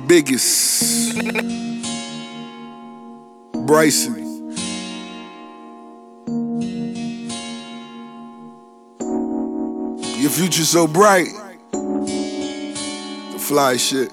biggest, Bryson. Your future so bright. The fly shit.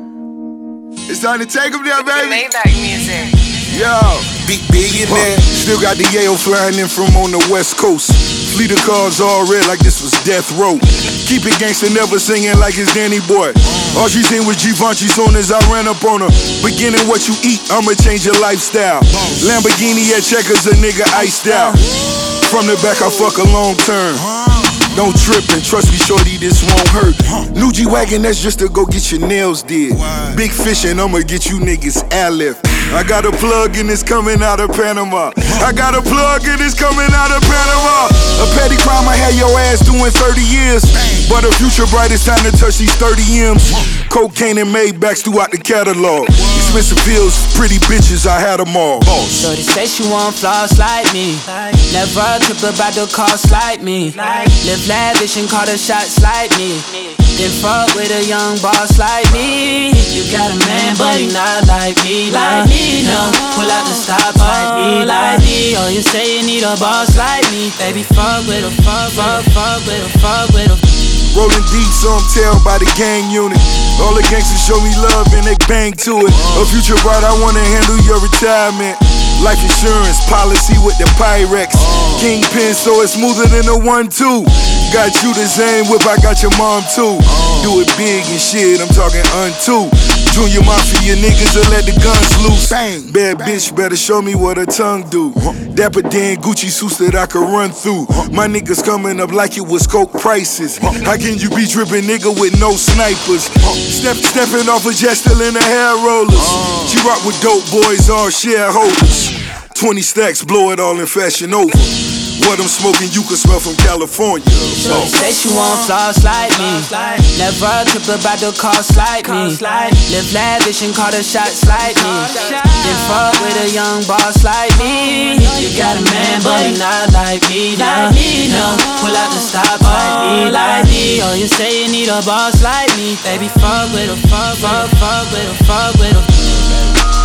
It's time to take them there, baby. Maybach music. Yo, big billionaire. Still got the Yale flying in from on the West Coast. Fleet of cars all red like this was death row. Keep it gangster, never singing like it's Danny Boy. All she seen was Givenchy soon as I ran up on her. Beginning what you eat, I'ma change your lifestyle. Lamborghini at Checkers, a nigga iced out. From the back, I fuck a long term. Don't trip and trust me, shorty, this won't hurt. New G-Wagon, that's just to go get your nails did. Big fish and I'ma get you niggas ad-lib. I got a plug and it's coming out of Panama. I got a plug and it's coming out of Panama. A petty crime, I had your ass doing 30 years. But a future bright, it's time to touch these 30 M's. Cocaine and Maybachs throughout the catalog. Expensive pills, pretty bitches, I had them all. Shorty say she want flaws like me. Never trip about the cost like me. Live lavish and call the shots like me. Then fuck with a young boss like me. You got a man, but he not like me. No, pull out the stop like me. Oh, you say you need a boss like me. Baby, fuck with a, fuck with a. Rolling deep, so I'm tailed by the gang unit. All the gangsters show me love and they bang to it. A future bride, I wanna handle your retirement. Life insurance policy with the Pyrex. Kingpin, so it's smoother than a 1-2. Got you the same whip, I got your mom too. Do it big and shit, I'm talking unto. Junior Mafia niggas will let the guns loose. Bad bitch better show me what her tongue do. Dapper Dan Gucci suits that I could run through. My niggas coming up like it was coke prices. How can you be dripping nigga with no snipers? Stepping off a jet still in the hair rollers. She rock with dope boys, all shareholders. 20 stacks, blow it all in Fashion Over. What I'm smoking, you can smell from California. Shorty say she want flaws like me. Never trip about the cost like me. Live lavish and call the shots like me. Then fuck with a young boss like me. You got a man, but he not like me. No, pull out the stop like me. Oh, you say you need a boss like me. Baby, fuck with a, fuck with a.